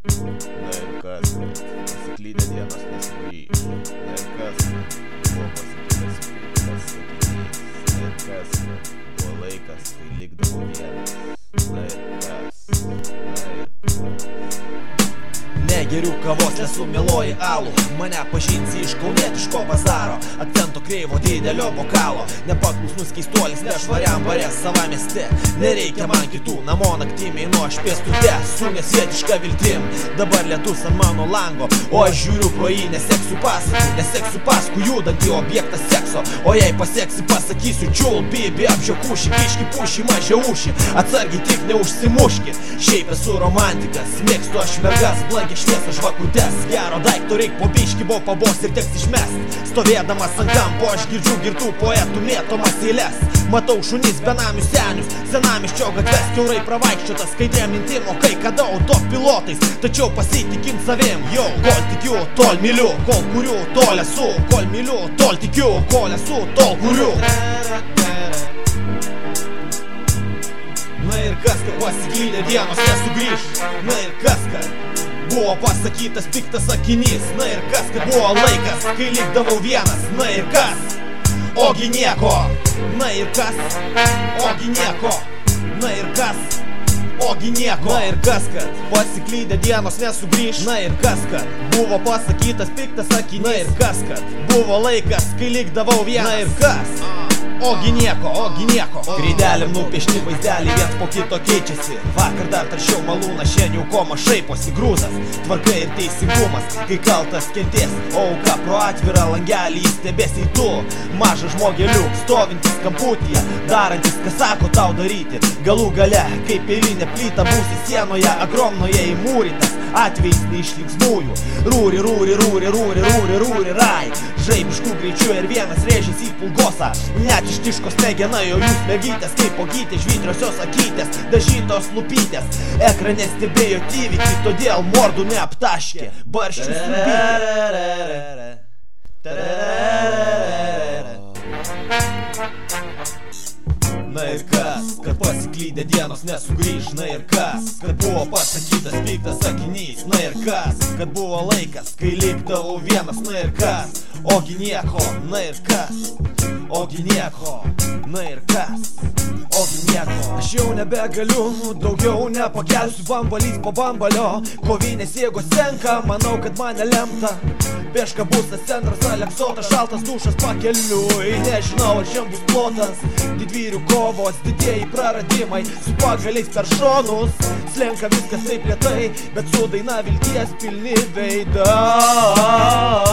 Na ir kas, pasiklydę dienos nesugrįš. Na ir kas, buvo pasakytas piktas sakinys. Na ir kas, buvo laikas, kai likdavau vienas. Na ir kas, Negeriu kavos, nesumiluoji alų. Mane pažinsi iš kaunietiško bazaro, akcento kreivo didelio bokalo. Nepaklusnus keistuolis nešvariam bare sava mieste. Nereikia man kitų, namo naktimiai nuo aš pėstute. Su nesvietiška viltim, dabar lietus ant mano lango, o aš žiūriu pro jį, neseksiu paskui judantį objektą sekso. O jei paseksi, pasakysiu čiul, bibi, apžiokūši, kiški, puši, mažiauši. Atsargiai tik neužsimuški, šiaip esu romantikas. Mėgstu aš mergas, blanki šviesą žvakutes. Gero daikto reik po biški, buvo pabos ir teks išmest. Stovėdamas ant kampo aš girdžiu girtų poetų mėtomas eiles. Matau šunis, benamius senius, senamiesčio gatves kiaurai pravaikščiotas skaidrėm mintim, o kai kada autopilotais. Tačiau pasitikint savim, jau, kol tikiu, tol myliu, kol kuriu, tol esu, kol myliu, tol tikiu, kol esu, tol kuriu. Na ir kas, kad pasiklydę dienos nesugrįš. Na ir kas, kad buvo pasakytas piktas sakinys. Na ir kas, kad buvo laikas, kai likdavau vienas. Na ir kas, ogi nieko. Na ir kas, ogi nieko. Na ir kas, ogi nieko. Na ir kas, kad pasiklydę dienos nesugrįš. Na ir kas, kad buvo pasakytas piktas sakinys. Na ir kas, kad buvo laikas, kai likdavau vienas. Na ir kas, ogi nieko, ogi nieko. Kreideliam nupiešti vaizdeliai viens po kito keičiasi. Vakar dar taršiau malūną, šiandien jau koma šaiposi. Grūzas, tvarka ir teisingumas, kai kaltas kentės, o auka pro atvirą langelį įstebėsi į tu. Mažas žmogeliuk, stovintis kamputyje, darantis, ką sako tau daryti. Galų gale, kaip eilinė plyta, būsi sienoje, agromnoje įmūrytas. Atvejais neišlinksmųjų. Rūri, rūri, rūri, rūri, rūri, rūri, rai. Žaibiškų greičių ir vienas rėžys į pulgosą. Net iš tiškos mėgena, o jūs mergytės kaip ogytės, žvitriosios akytės, dažytos lupytės. Ekrane stebėjo įvykį, todėl mordų neaptaškė. Barščių srubyti. Na ir kas, kad pasiklydę dienos nesugrįš. Na ir kas, kad buvo pasakytas piktas sakinys. Na ir kas, kad buvo laikas, kai likdavau vienas. Na ir kas, ogi nieko. Na ir kas, ogi nieko. Na ir kas, ogi nieko. Aš jau nebegaliu, daugiau nepakelsiu. Bambalys po bambalio, kovinės jėgos senka. Manau, kad mane lemta. Peška busas, centras, aleksotas, šaltas dušas pakeliui. Nežinau, ar šiandien bus plotas. Didvyrių kovos, didieji praradimai, su pagaliais per šonus. Slenka viskas taip lėtai, bet su daina vilties pilni veidai.